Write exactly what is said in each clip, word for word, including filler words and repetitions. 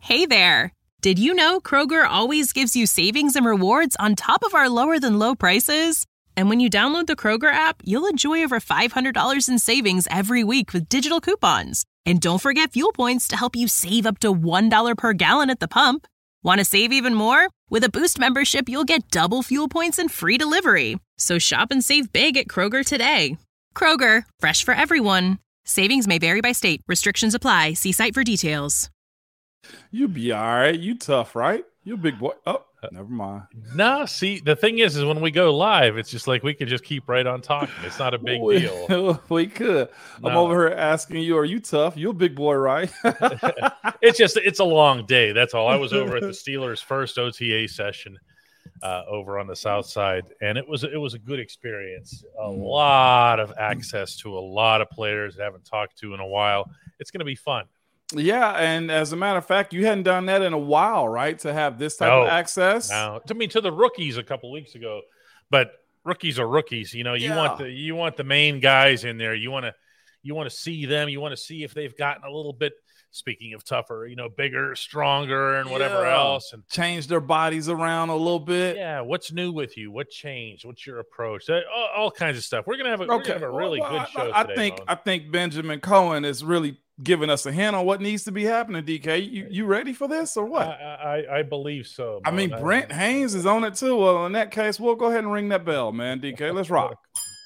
Hey there! Did you know Kroger always gives you savings and rewards on top of our lower-than-low prices? And when you download the Kroger app, you'll enjoy over five hundred dollars in savings every week with digital coupons. And don't forget fuel points to help you save up to one dollar per gallon at the pump. Want to save even more? With a Boost membership, you'll get double fuel points and free delivery. So shop and save big at Kroger today. Kroger, fresh for everyone. Savings may vary by state. Restrictions apply. See site for details. You be all right. You tough, right? You a big boy. Oh, never mind. No, see, the thing is, is when we go live, it's just like we could just keep right on talking. It's not a big we, deal. We could. No. I'm over here asking you, are you tough? You a big boy, right? It's just, it's a long day. That's all. I was over at the Steelers' first O T A session uh, over on the South Side, and it was, it was a good experience. A mm. lot of access to a lot of players I haven't talked to in a while. It's going to be fun. Yeah, and as a matter of fact, you hadn't done that in a while, right? To have this type no, of access. No, to me, to the rookies a couple weeks ago, but rookies are rookies. You know, you yeah. want the you want the main guys in there. You want to you want to see them. You want to see if they've gotten a little bit. Speaking of tougher, you know, bigger, stronger, and whatever yeah. else, and change their bodies around a little bit. Yeah, what's new with you? What changed? What's your approach? All, all kinds of stuff. We're gonna have a, okay. we're gonna have a really well, good show I, I today. think Mo. I think Benjamin Cohen is really giving us a hint on what needs to be happening. D K, you, you ready for this or what? I I, I believe so. Mo. I mean, Brent I, Haynes is on it too. Well, in that case, we'll go ahead and ring that bell, man. D K, let's rock.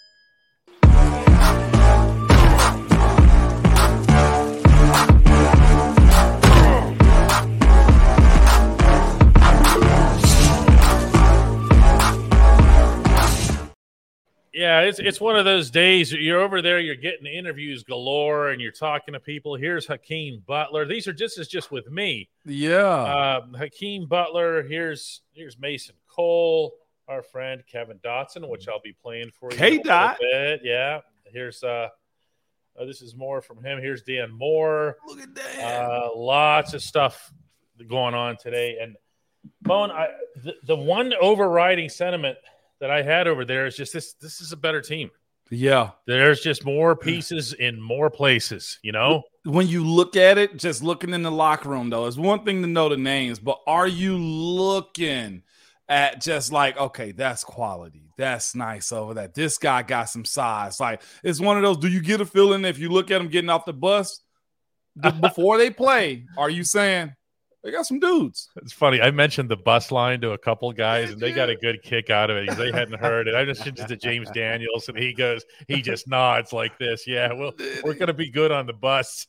Yeah, it's it's one of those days. You're over there, you're getting interviews galore, and you're talking to people. Here's Hakeem Butler. These are just as just with me. Yeah, uh, Hakeem Butler. Here's here's Mason Cole, our friend Kevin Dotson, which I'll be playing for you. K Dot. Yeah. Here's uh, uh, this is more from him. Here's Dan Moore. Look at that. Uh, lots of stuff going on today, and Bone. I the, the one overriding sentiment that I had over there is just this, this is a better team. Yeah. There's just more pieces in more places, you know? When you look at it, just looking in the locker room, though, it's one thing to know the names, but are you looking at just like, okay, that's quality. That's nice over that. This guy got some size. Like, it's one of those, do you get a feeling if you look at them getting off the bus before they play, are you saying, they got some dudes. It's funny. I mentioned the bus line to a couple guys, and they got a good kick out of it because they hadn't heard it. I just mentioned to James Daniels, and he goes, he just nods like this. Yeah, well, we're going to be good on the bus.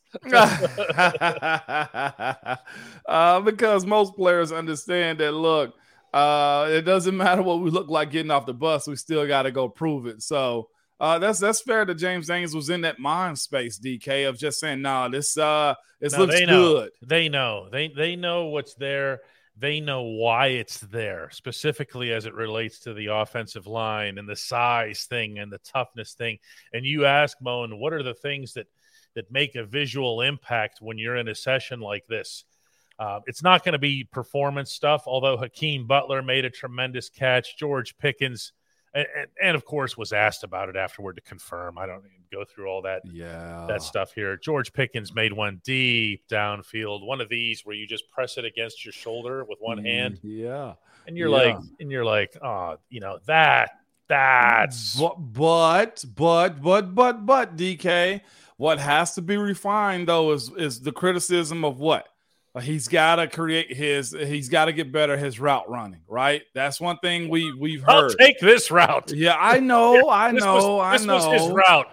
uh, because most players understand that, look, uh, it doesn't matter what we look like getting off the bus. We still got to go prove it. So uh, that's that's fair that James Daniels was in that mind space, D K, of just saying, no, nah, this uh, this no, looks they good. They know. They they know what's there. They know why it's there, specifically as it relates to the offensive line and the size thing and the toughness thing. And you ask, Moan, what are the things that, that make a visual impact when you're in a session like this? Uh, it's not going to be performance stuff, although Hakeem Butler made a tremendous catch. George Pickens, and, and, and of course, was asked about it afterward to confirm. I don't even go through all that, yeah. that stuff here. George Pickens made one deep downfield, one of these where you just press it against your shoulder with one hand. Yeah. And you're yeah. like, and you're like, oh, you know, that, that's. But, but, but, but, but, but, D K, what has to be refined, though, is, is the criticism of what? He's got to create his, he's got to get better his route running, right? That's one thing we, we've heard. I'll take this route. Yeah, I know, I this know, was, this I know. This was his route.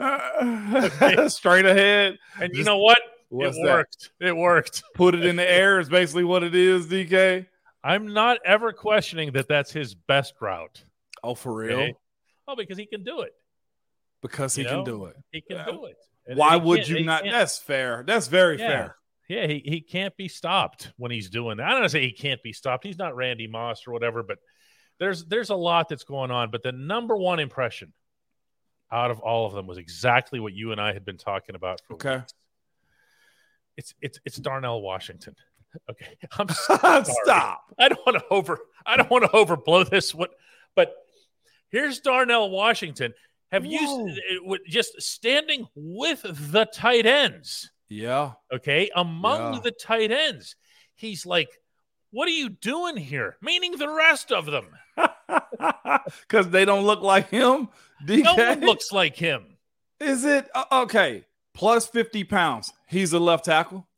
Uh, okay. Straight ahead. And you know what? What's it worked. That? It worked. Put it in the air is basically what it is, D K. I'm not ever questioning that that's his best route. Oh, for real? Okay? Oh, because he can do it. Because he you can know? do it. He can uh, do it. And why would you not? That's fair. That's very yeah. fair. Yeah, he, he can't be stopped when he's doing that. I don't want to say he can't be stopped. He's not Randy Moss or whatever, but there's there's a lot that's going on. But the number one impression out of all of them was exactly what you and I had been talking about for okay. weeks. It's it's it's Darnell Washington. Okay. I'm sorry. Stop. I don't want to over I don't want to overblow this what but here's Darnell Washington. Have Whoa. you just standing with the tight ends? Yeah. Okay. Among yeah. the tight ends, he's like, what are you doing here? Meaning the rest of them. Because they don't look like him? D K? No one looks like him. Is it? Uh, okay. Plus fifty pounds. He's a left tackle?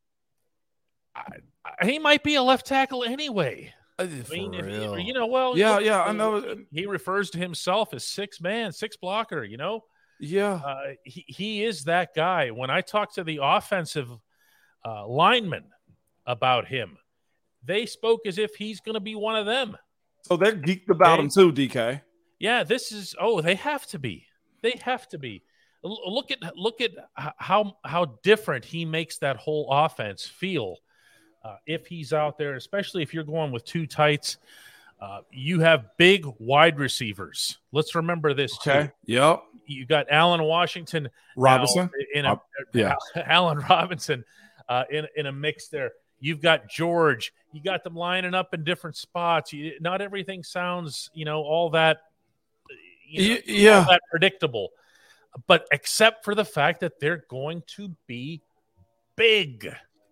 I, I, he might be a left tackle anyway. For I mean, if real. he, you know, well, yeah, look, yeah, I know. He refers to himself as six man, six blocker, you know? Yeah. Uh, he, he is that guy. When I talk to the offensive uh, linemen about him, they spoke as if he's going to be one of them. So they're geeked about okay. him too, D K. Yeah, this is, oh, they have to be. They have to be. L- look at look at how how different he makes that whole offense feel uh, if he's out there, especially if you're going with two tights. Uh, you have big wide receivers. Let's remember this, okay. too. Yep. You got Allen Washington. Robinson. In a, yeah. Allen Robinson uh, in, in a mix there. You've got George. You got them lining up in different spots. You, not everything sounds, you know, all that, you know, yeah. all that predictable. But except for the fact that they're going to be big.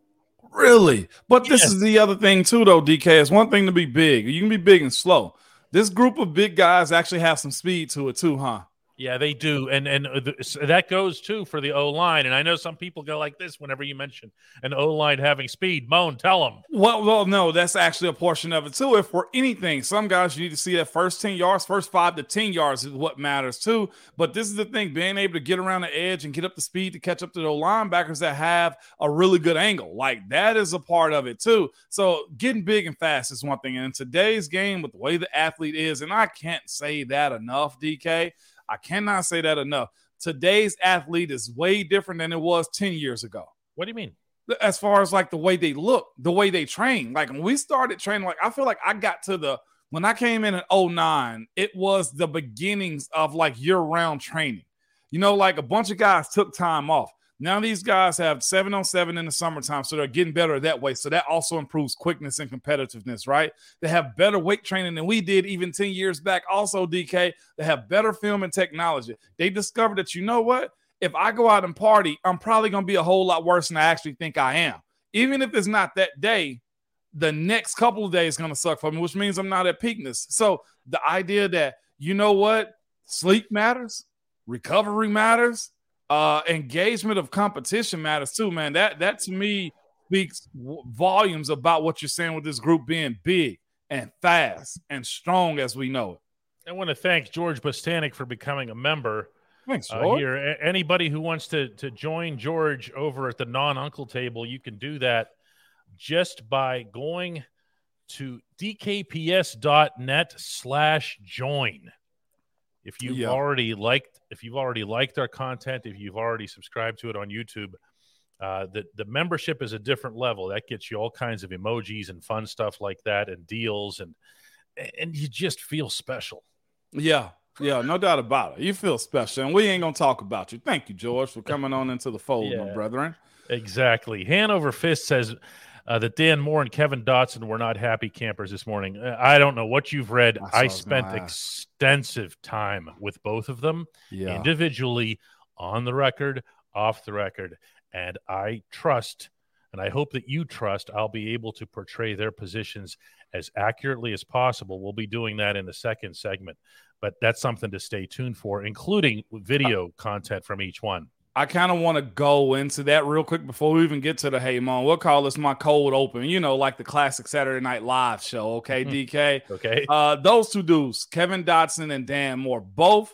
Really? But yes. This is the other thing too, though, D K. It's one thing to be big. You can be big and slow. This group of big guys actually have some speed to it too, huh? Yeah, they do. And and th- that goes, too, for the O-line. And I know some people go like this whenever you mention an O-line having speed. Moan, tell them. Well, well, no, that's actually a portion of it, too. If for anything, some guys, you need to see that first ten yards, first five to ten yards is what matters, too. But this is the thing, being able to get around the edge and get up the speed to catch up to the linebackers that have a really good angle. Like, that is a part of it, too. So getting big and fast is one thing. And in today's game, with the way the athlete is, and I can't say that enough, D K, I cannot say that enough. Today's athlete is way different than it was ten years ago. What do you mean? As far as like the way they look, the way they train. Like when we started training, like I feel like I got to the, when I came in in oh nine, it was the beginnings of like year-round training. You know, like a bunch of guys took time off. Now these guys have seven on seven in the summertime, so they're getting better that way. So that also improves quickness and competitiveness, right? They have better weight training than we did even ten years back. Also, D K, they have better film and technology. They discovered that, you know what? If I go out and party, I'm probably going to be a whole lot worse than I actually think I am. Even if it's not that day, the next couple of days is going to suck for me, which means I'm not at peakness. So the idea that, you know what? Sleep matters. Recovery matters. Uh, engagement of competition matters too, man. That that to me speaks w- volumes about what you're saying with this group being big and fast and strong as we know it. I want to thank George Bostanik for becoming a member. Thanks, uh, George. here. A- anybody who wants to to join George over at the non-uncle table, you can do that just by going to dkps.net slash join. If you've yeah. already liked, if you've already liked our content, if you've already subscribed to it on YouTube, uh, the the membership is a different level. That gets you all kinds of emojis and fun stuff like that, and deals, and and you just feel special. Yeah, yeah, no doubt about it. You feel special, and we ain't gonna talk about you. Thank you, George, for coming on into the fold, yeah, my brethren. Exactly. Hanover Fist says uh, that Dan Moore and Kevin Dotson were not happy campers this morning. Uh, I don't know what you've read. I, I spent extensive time with both of them yeah. individually, on the record, off the record, and I trust, and I hope that you trust, I'll be able to portray their positions as accurately as possible. We'll be doing that in the second segment, but that's something to stay tuned for, including video uh, content from each one. I kind of want to go into that real quick before we even get to the Hey Mon. We'll call this my cold open, you know, like the classic Saturday Night Live show. Okay, D K. Okay. Uh, those two dudes, Kevin Dotson and Dan Moore, both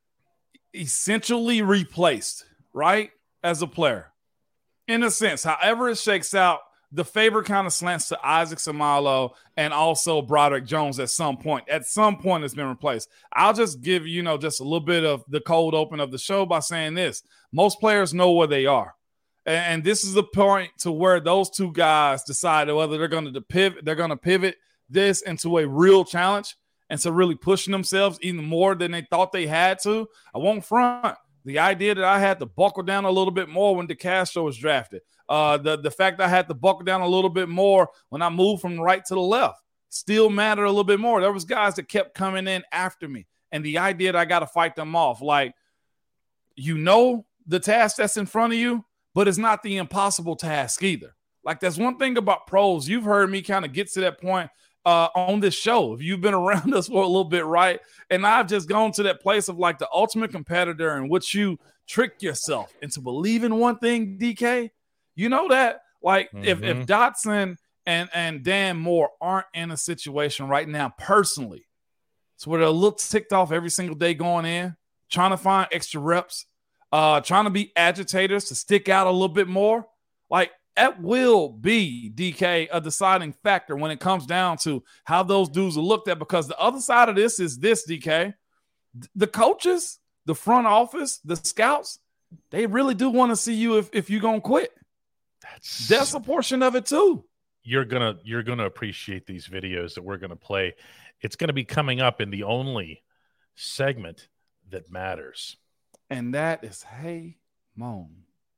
essentially replaced, right, as a player. In a sense, however it shakes out, the favor kind of slants to Isaac Seumalo and also Broderick Jones at some point. At some point, it's been replaced. I'll just give, you know, just a little bit of the cold open of the show by saying this. Most players know where they are. And this is the point to where those two guys decide whether they're going to pivot, they're going to pivot this into a real challenge and so really pushing themselves even more than they thought they had to. I won't front. The idea that I had to buckle down a little bit more when DeCastro was drafted. Uh, the, the fact that I had to buckle down a little bit more when I moved from the right to the left still mattered a little bit more. There was guys that kept coming in after me. And the idea that I got to fight them off, like, you know the task that's in front of you, but it's not the impossible task either. Like, that's one thing about pros. You've heard me kind of get to that point uh, on this show. If you've been around us for a little bit, right? And I've just gone to that place of like the ultimate competitor in which you trick yourself into believing one thing, D K. You know that? Like, mm-hmm. if, if Dotson and, and Dan Moore aren't in a situation right now personally, so where they're a little ticked off every single day going in, trying to find extra reps, uh, trying to be agitators to stick out a little bit more, like, that will be, D K, a deciding factor when it comes down to how those dudes are looked at, because the other side of this is this, D K. The coaches, the front office, the scouts, they really do want to see you if, if you're going to quit. That's, That's a portion of it too. You're going to you're gonna appreciate these videos that we're going to play. It's going to be coming up in the only segment that matters. And that is Hey Moan.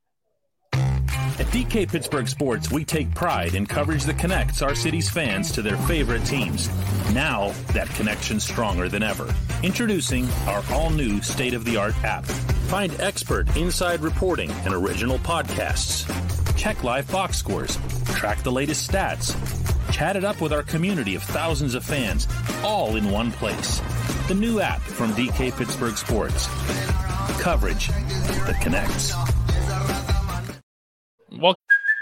At D K Pittsburgh Sports, we take pride in coverage that connects our city's fans to their favorite teams. Now, that connection's stronger than ever. Introducing our all-new state-of-the-art app. Find expert inside reporting and original podcasts. Check live box scores. Track the latest stats. Chat it up with our community of thousands of fans, all in one place. The new app from D K Pittsburgh Sports. Coverage that connects. Well,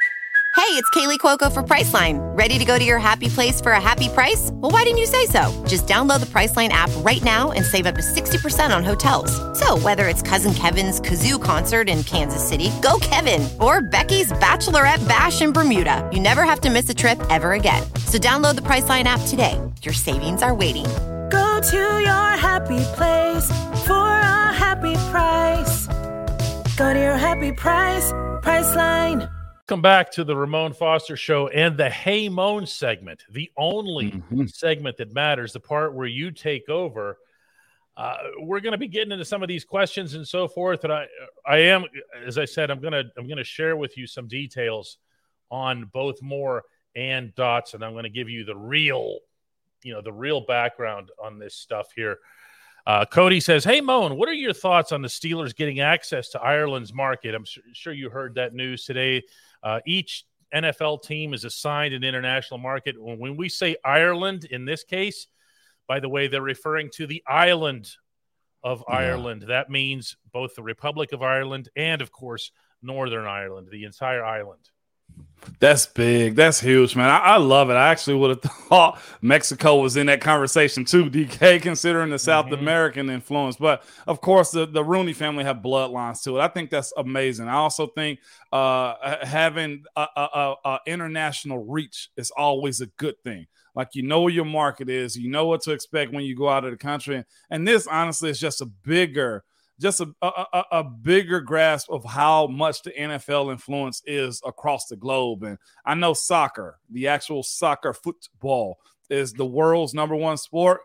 Hey, it's Kaylee Cuoco for Priceline. Ready to go to your happy place for a happy price? Well, why didn't you say so? Just download the Priceline app right now and save up to sixty percent on hotels. So whether it's Cousin Kevin's Kazoo Concert in Kansas City, go Kevin, or Becky's Bachelorette Bash in Bermuda, you never have to miss a trip ever again. So download the Priceline app today. Your savings are waiting. Go to your happy place for a happy price. Go to your happy price, Priceline. Welcome back to the Ramon Foster Show and the Hey Moan segment, the only mm-hmm. segment that matters, the part where you take over. Uh, we're going to be getting into some of these questions and so forth. And I, I am, as I said, I'm going to, I'm going to share with you some details on both Moore and Dotson. I'm going to give you the real, you know, the real background on this stuff here. Uh, Cody says, hey, Moan, what are your thoughts on the Steelers getting access to Ireland's market? I'm su- sure you heard that news today. Uh, each N F L team is assigned an international market. When we say Ireland in this case, by the way, they're referring to the island of yeah. Ireland. That means both the Republic of Ireland and, of course, Northern Ireland, the entire island. That's big. That's huge, man. I, I love it. I actually would have thought Mexico was in that conversation too, D K, considering the South mm-hmm. American influence. But, of course, the, the Rooney family have bloodlines to it. I think that's amazing. I also think uh, having a, a, a, a international reach is always a good thing. Like, you know where your market is. You know what to expect when you go out of the country. And this, honestly, is just a bigger – just a, a, a bigger grasp of how much the N F L influence is across the globe. And I know soccer, the actual soccer football, is the world's number one sport.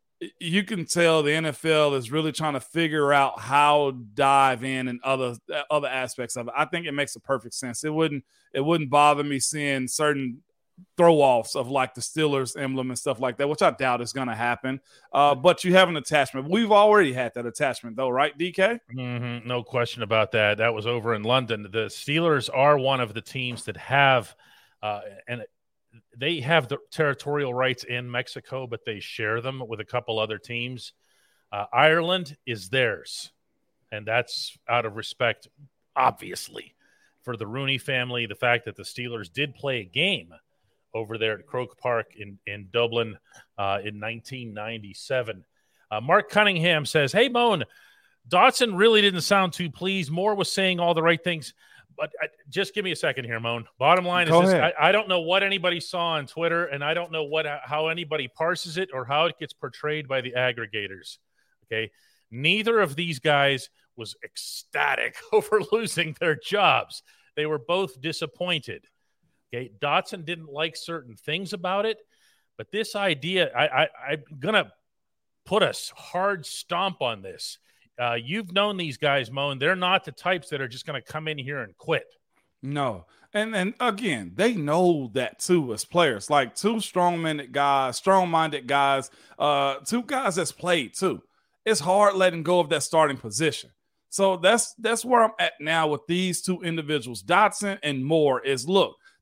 You can tell the N F L is really trying to figure out how to dive in and other other aspects of it. I think it makes a perfect sense. It wouldn't it wouldn't bother me seeing certain throw-offs of like the Steelers emblem and stuff like that, which I doubt is going to happen. Uh, but you have an attachment. We've already had that attachment though, right, D K? Mm-hmm. No question about that. That was over in London. The Steelers are one of the teams that have, uh, and they have the territorial rights in Mexico, but they share them with a couple other teams. Uh, Ireland is theirs, and that's out of respect, obviously, for the Rooney family. The fact that the Steelers did play a game over there at Croke Park in, in Dublin uh, in nineteen ninety-seven. Uh, Mark Cunningham says, hey, Moan, Dotson really didn't sound too pleased. Moore was saying all the right things. But I, just give me a second here, Moan. Bottom line Go is this. I, I don't know what anybody saw on Twitter, and I don't know what how anybody parses it or how it gets portrayed by the aggregators. Okay? Neither of these guys was ecstatic over losing their jobs. They were both disappointed. Okay, Dotson didn't like certain things about it, but this idea, I, I, I'm going to put a hard stomp on this. Uh, you've known these guys, Moan. They're not the types that are just going to come in here and quit. No. And and again, they know that too as players. Like two strong-minded guys, strong-minded guys, uh, two guys that's played too. It's hard letting go of that starting position. So that's that's where I'm at now with these two individuals, Dotson and Moore, is look,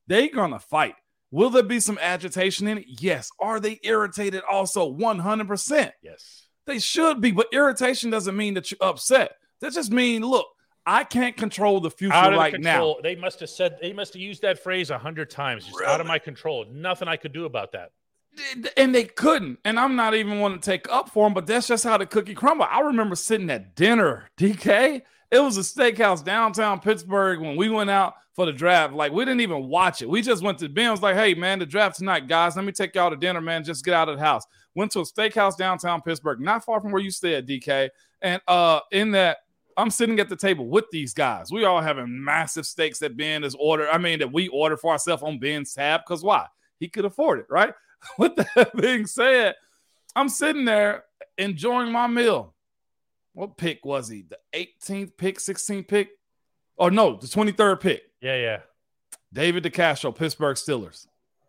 They're going to fight. Will there be some agitation in it? Yes. Are they irritated also? one hundred percent. Yes. They should be, but irritation doesn't mean that you're upset. That just means, look, I can't control the future out of right control. now. They must have said, they must have used that phrase a hundred times. Just Really? out of my control. Nothing I could do about that. And they couldn't. And I'm not even want to take up for them, but that's just how the cookie crumble. I remember sitting at dinner, D K. It was a steakhouse downtown Pittsburgh when we went out for the draft. Like, we didn't even watch it. We just went to Ben. Was like, hey, man, the draft tonight, guys. Let me take y'all to dinner, man. Just get out of the house. Went to a steakhouse downtown Pittsburgh, not far from where you stay at, D K. And uh, in that, I'm sitting at the table with these guys. We all having massive steaks that Ben has ordered. I mean, that we ordered for ourselves on Ben's tab. Because why? He could afford it, right? With that being said, I'm sitting there enjoying my meal. What pick was he? The eighteenth pick, sixteenth pick? Or no, the twenty-third pick. Yeah, yeah. David DeCastro, Pittsburgh Steelers.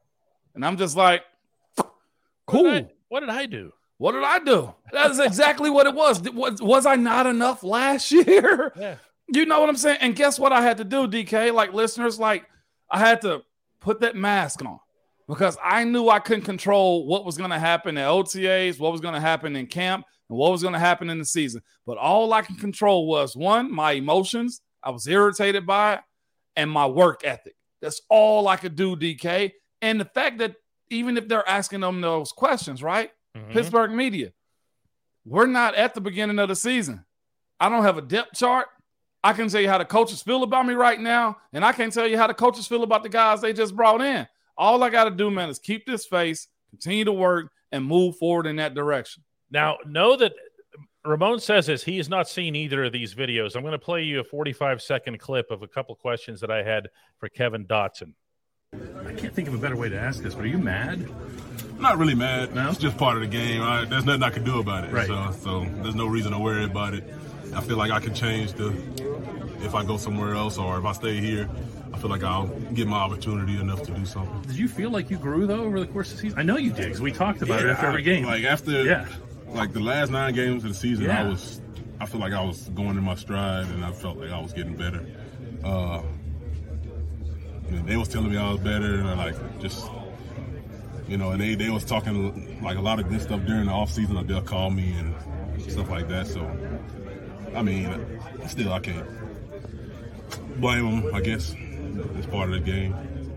And I'm just like, cool. What did I, what did I do? What did I do? That's exactly what it was. Was, was I not enough last year? Yeah. You know what I'm saying? And guess what I had to do, D K? Like, listeners, like, I had to put that mask on because I knew I couldn't control what was going to happen at O T As, what was going to happen in camp, and what was going to happen in the season. But all I can control was, one, my emotions. I was irritated by it, and my work ethic. That's all I could do, D K. And the fact that even if they're asking them those questions, right? Mm-hmm. Pittsburgh media, we're not at the beginning of the season. I don't have a depth chart. I can tell you how the coaches feel about me right now, and I can't tell you how the coaches feel about the guys they just brought in. All I got to do, man, is keep this face, continue to work, and move forward in that direction. Now, know that Ramon says this. He has not seen either of these videos. I'm going to play you a forty-five second clip of a couple questions that I had for Kevin Dotson. I can't think of a better way to ask this, but are you mad? I'm not really mad. No? It's just part of the game. I, there's nothing I can do about it. Right. So, so there's no reason to worry about it. I feel like I can change the if I go somewhere else or if I stay here. I feel like I'll get my opportunity enough to do something. Did you feel like you grew, though, over the course of the season? I know you did, because we talked about yeah, it after I, every game. Like, after yeah. like the last nine games of the season, yeah. I was, I feel like I was going in my stride, and I felt like I was getting better. Uh, and they was telling me I was better, and I, like, just, you know, and they, they was talking, like, a lot of good stuff during the offseason. Like, they'll call me and stuff like that. So, I mean, still, I can't blame them, I guess. It's part of the game.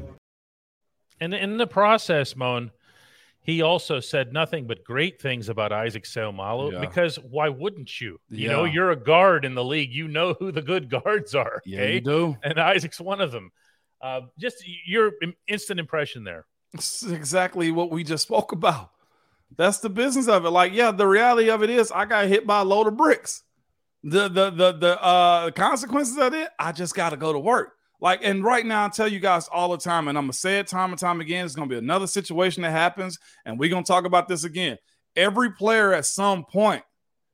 And in the process, Moan, he also said nothing but great things about Isaac Seumalo, yeah. because why wouldn't you? You yeah. know, you're a guard in the league. You know who the good guards are. Yeah, okay? you do. And Isaac's one of them. Uh, just your instant impression there. It's exactly what we just spoke about. That's the business of it. Like, yeah, the reality of it is I got hit by a load of bricks. The the the the uh, consequences of it, I just got to go to work. Like, and right now I tell you guys all the time, and I'm going to say it time and time again, it's going to be another situation that happens, and we're going to talk about this again. Every player at some point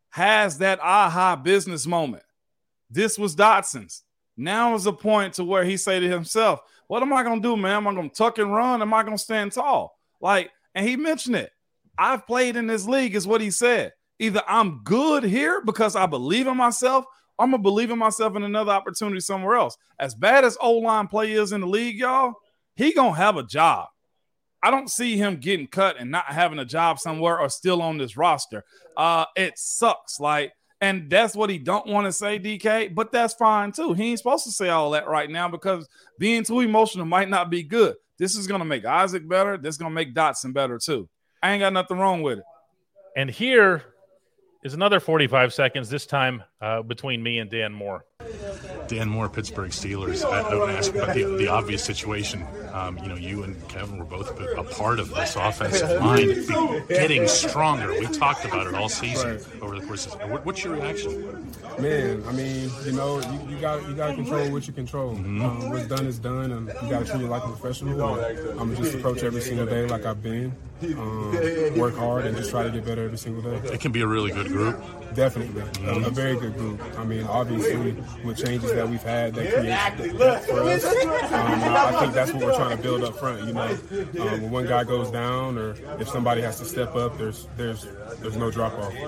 has that aha business moment. This was Dotson's. Now is the point to where he say to himself, what am I going to do, man? Am I going to tuck and run? Am I going to stand tall? Like, and he mentioned it. I've played in this league is what he said. Either I'm good here because I believe in myself, I'm going to believe in myself in another opportunity somewhere else. As bad as O-line play is in the league, y'all, he going to have a job. I don't see him getting cut and not having a job somewhere or still on this roster. Uh, it sucks. Like, and that's what he don't want to say, D K, but that's fine too. He ain't supposed to say all that right now because being too emotional might not be good. This is going to make Isaac better. This is going to make Dotson better too. I ain't got nothing wrong with it. And here is another forty-five seconds, this time uh, between me and Dan Moore. Dan Moore, Pittsburgh Steelers. I, I want to ask about the, the obvious situation. Um, you know, you and Kevin were both a part of this offensive line be getting stronger. We talked about it all season over the course of what, what's your reaction? Man, I mean, you know, you, you got you got to control what you control. Mm-hmm. Um, what's done is done, and you got to treat it like a professional. And I'm just approach every single day like I've been. Um, work hard and just try to get better every single day. It can be a really good group. Definitely, mm-hmm. a, a very good group. I mean, obviously, with changes that we've had, that creates depth for us. Um, I think that's what we're trying to build up front. You know, um, when one guy goes down, or if somebody has to step up, there's there's there's no drop off.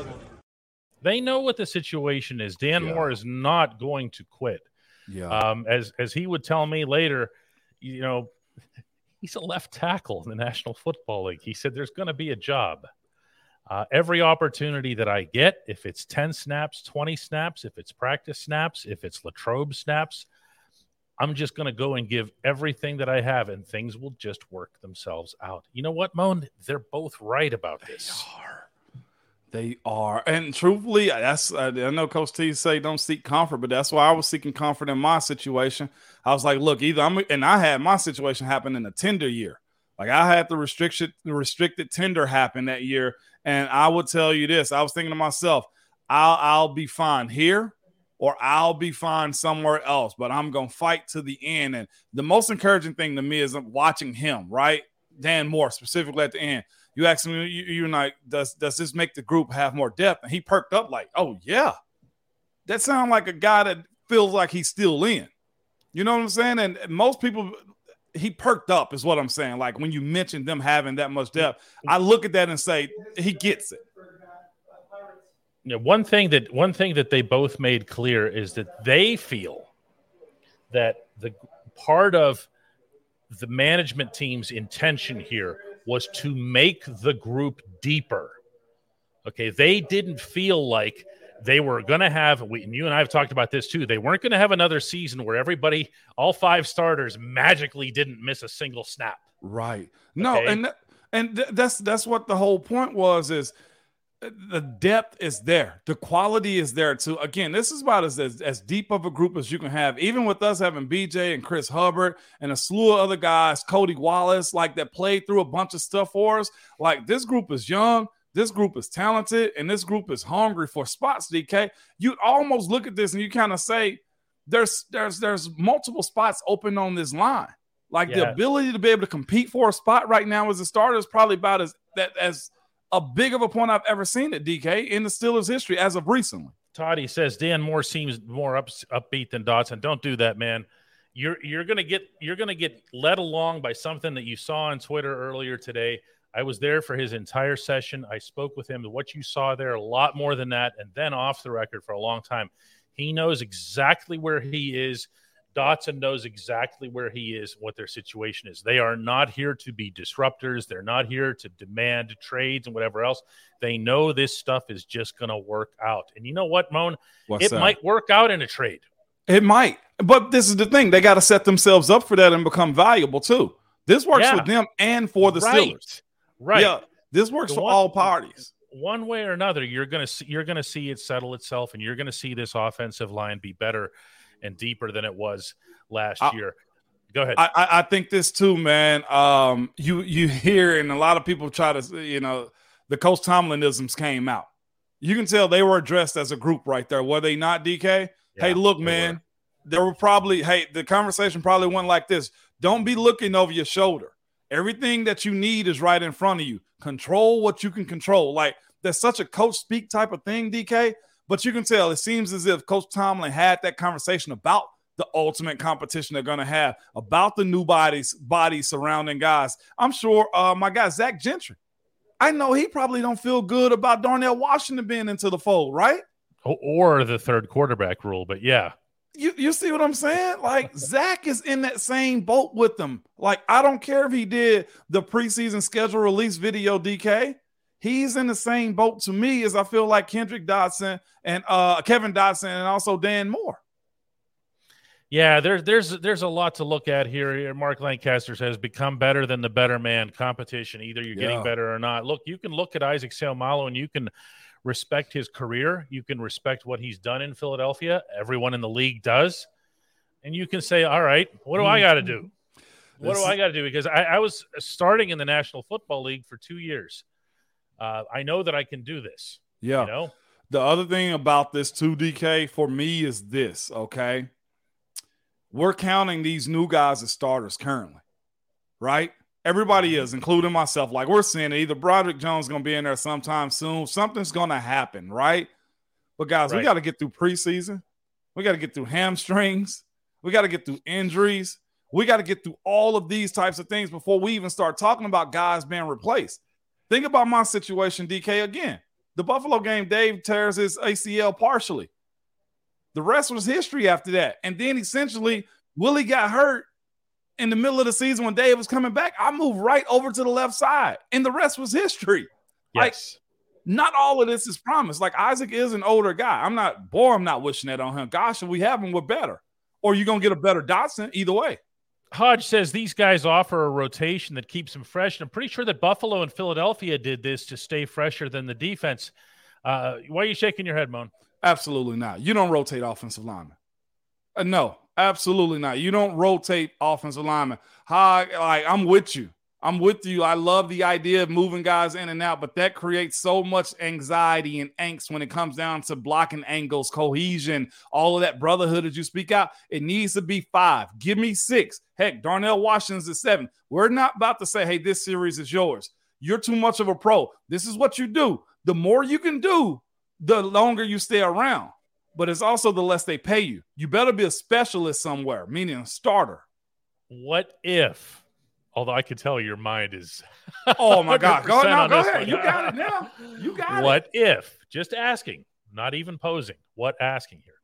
They know what the situation is. Dan yeah. Moore is not going to quit. Yeah. Um, as as he would tell me later, you know, he's a left tackle in the National Football League. He said there's going to be a job. Uh, every opportunity that I get, if it's ten snaps, twenty snaps, if it's practice snaps, if it's Latrobe snaps, I'm just going to go and give everything that I have, and things will just work themselves out. You know what, Moan? They're both right about this. They are. They are. And truthfully, that's I know Coach T say don't seek comfort, but that's why I was seeking comfort in my situation. I was like, look, either I'm – and I had my situation happen in a tender year. Like I had the restriction, the restricted tender happen that year, and I would tell you this. I was thinking to myself, I'll, I'll be fine here or I'll be fine somewhere else, but I'm going to fight to the end. And the most encouraging thing to me is watching him, right? Dan Moore, specifically at the end. You asked me, you, you're like, does, does this make the group have more depth? And he perked up like, oh, yeah. That sounds like a guy that feels like he's still in. You know what I'm saying? And most people – he perked up is what I'm saying. Like when you mention them having that much depth, I look at that and say he gets it. Yeah, one thing that one thing that they both made clear is that they feel that the part of the management team's intention here was to make the group deeper. Okay, they didn't feel like they were going to have, we, and you and I have talked about this too, they weren't going to have another season where everybody, all five starters magically didn't miss a single snap. Right. No, okay? and and th- that's that's what the whole point was, is the depth is there. The quality is there too. Again, this is about as, as, as deep of a group as you can have, even with us having B J and Chris Hubbard and a slew of other guys, Cody Wallace, like that played through a bunch of stuff for us. Like this group is young. This group is talented, and this group is hungry for spots, D K. You'd almost look at this and you kind of say there's there's there's multiple spots open on this line. Like yeah. the ability to be able to compete for a spot right now as a starter is probably about as that as a big of a point I've ever seen at D K in the Steelers' history as of recently. Toddy says Dan Moore seems more up, upbeat than Dotson. Don't do that, man. You're you're gonna get you're gonna get led along by something that you saw on Twitter earlier today. I was there for his entire session. I spoke with him. What you saw there, a lot more than that, and then off the record for a long time. He knows exactly where he is. Dotson knows exactly where he is, what their situation is. They are not here to be disruptors. They're not here to demand trades and whatever else. They know this stuff is just going to work out. And you know what, Moan? What's it that? might work out in a trade. It might. But this is the thing. They got to set themselves up for that and become valuable too. This works yeah. for them and for the right. Steelers. Right. Yeah, this works the for one, all parties. One way or another, you're gonna see, you're gonna see it settle itself, and you're gonna see this offensive line be better and deeper than it was last I, year. Go ahead. I, I think this too, man. Um, you you hear, and a lot of people try to, you know, the Coach Tomlinisms came out. You can tell they were addressed as a group right there, were they not, D K? Yeah, hey, look, man, were. there were probably, hey, the conversation probably went like this: don't be looking over your shoulder. Everything that you need is right in front of you. Control what you can control. Like, that's such a coach speak type of thing, D K. But you can tell it seems as if Coach Tomlin had that conversation about the ultimate competition they're going to have, about the new bodies, bodies surrounding guys. I'm sure uh, my guy, Zach Gentry, I know he probably don't feel good about Darnell Washington being into the fold, right? Or the third quarterback rule, but yeah. You you see what I'm saying? Like, Zach is in that same boat with them. Like, I don't care if he did the preseason schedule release video, D K. He's in the same boat to me as I feel like Kendrick Dotson and uh, Kevin Dotson and also Dan Moore. Yeah, there's there's there's a lot to look at here. Mark Lancaster says, become better than the better man. Competition. Either you're yeah. getting better or not. Look, you can look at Isaac Seumalo and you can respect his career. You can respect what he's done in Philadelphia. Everyone in the league does. And you can say, all right, what do I got to do? What do I got to do? Because I, I was starting in the National Football League for two years. Uh, I know that I can do this. Yeah. You know? The other thing about this too, D K, for me is this, okay? We're counting these new guys as starters currently, right? Everybody is, including myself. Like, we're seeing either Broderick Jones is going to be in there sometime soon. Something's going to happen, right? But, guys, right. we got to get through preseason. We got to get through hamstrings. We got to get through injuries. We got to get through all of these types of things before we even start talking about guys being replaced. Think about my situation, D K, again. The Buffalo game, Dave tears his A C L partially. The rest was history after that. And then, essentially, Willie got hurt. in the middle of the season when Dave was coming back, I moved right over to the left side, and the rest was history. Yes. Like, not all of this is promised. Like, Isaac is an older guy. I'm not, boy, I'm not wishing that on him. Gosh, if we have him, we're better. Or you're going to get a better Dotson either way. Hodge says these guys offer a rotation that keeps them fresh. And I'm pretty sure that Buffalo and Philadelphia did this to stay fresher than the defense. Uh, why are you shaking your head, Moan? Absolutely not. You don't rotate offensive linemen. Uh, no, absolutely not. You don't rotate offensive linemen. How, like, I'm with you. I'm with you. I love the idea of moving guys in and out, but that creates so much anxiety and angst when it comes down to blocking angles, cohesion, all of that brotherhood that you speak out. It needs to be five. Give me six. Heck, Darnell Washington's at seven. We're not about to say, hey, this series is yours. You're too much of a pro. This is what you do. The more you can do, the longer you stay around. But it's also the less they pay you. You better be a specialist somewhere, meaning a starter. What if? Although I could tell your mind is oh my God. Go, no, go ahead. One. You got it now. You got what it. What if, just asking, not even posing, what asking here?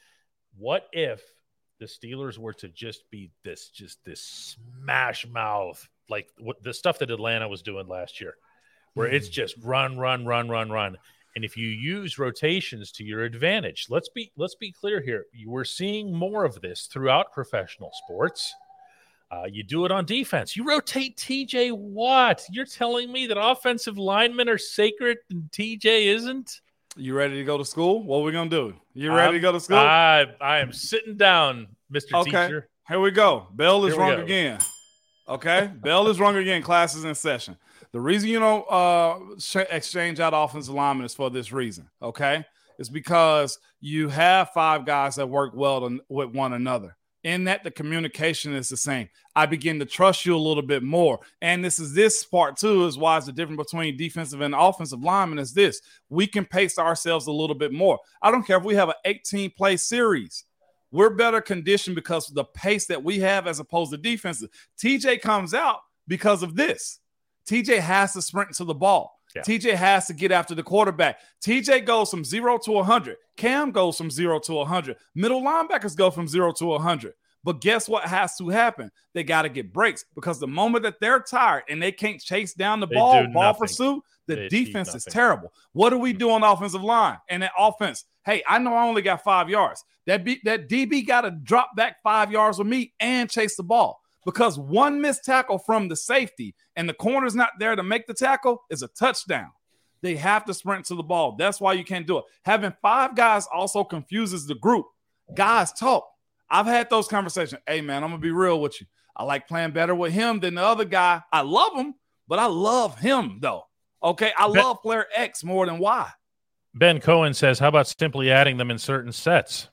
What if the Steelers were to just be this, just this smash mouth, like what the stuff that Atlanta was doing last year, where mm. it's just run, run, run, run, run. And if you use rotations to your advantage, let's be, let's be clear here. We're seeing more of this throughout professional sports. Uh, you do it on defense. You rotate T J Watt. You're telling me that offensive linemen are sacred and T J isn't? You ready to go to school? What are we going to do? You ready I'm, to go to school? I, I am sitting down, Mister Okay. Teacher. Here we go. Bell is Here we wrong go. again. Okay? Bell is wrong again. Class is in session. The reason you don't uh, sh- exchange out offensive linemen is for this reason, okay? It's because you have five guys that work well to, with one another. In that, the communication is the same. I begin to trust you a little bit more. And this is this part, too, is why it's the difference between defensive and offensive linemen is this. We can pace ourselves a little bit more. I don't care if we have an eighteen-play series. We're better conditioned because of the pace that we have as opposed to defensive. T J comes out because of this. T J has to sprint to the ball. Yeah. T J has to get after the quarterback. T J goes from zero to one hundred. Cam goes from zero to one hundred. Middle linebackers go from zero to one hundred. But guess what has to happen? They got to get breaks because the moment that they're tired and they can't chase down the they ball, ball nothing. pursuit, the they defense is terrible. What do we do on the offensive line and that offense? Hey, I know I only got five yards. That, B, that D B got to drop back five yards with me and chase the ball. Because one missed tackle from the safety and the corner's not there to make the tackle is a touchdown. They have to sprint to the ball. That's why you can't do it. Having five guys also confuses the group. Guys talk. I've had those conversations. Hey, man, I'm going to be real with you. I like playing better with him than the other guy. I love him, but I love him, though. Okay? I ben, love player X more than Y. Ben Cohen says, how about simply adding them in certain sets?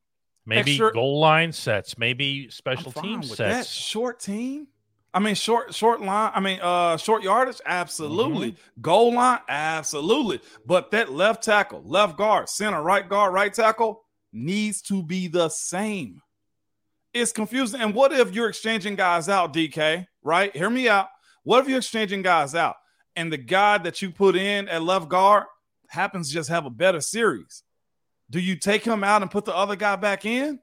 Maybe Extra, goal line sets, maybe special team sets. That. Short team? I mean, short short line. I mean, uh, short yardage? Absolutely. Mm-hmm. Goal line? Absolutely. But that left tackle, left guard, center, right guard, right tackle needs to be the same. It's confusing. And what if you're exchanging guys out, D K, right? Hear me out. What if you're exchanging guys out and the guy that you put in at left guard happens to just have a better series? Do you take him out and put the other guy back in?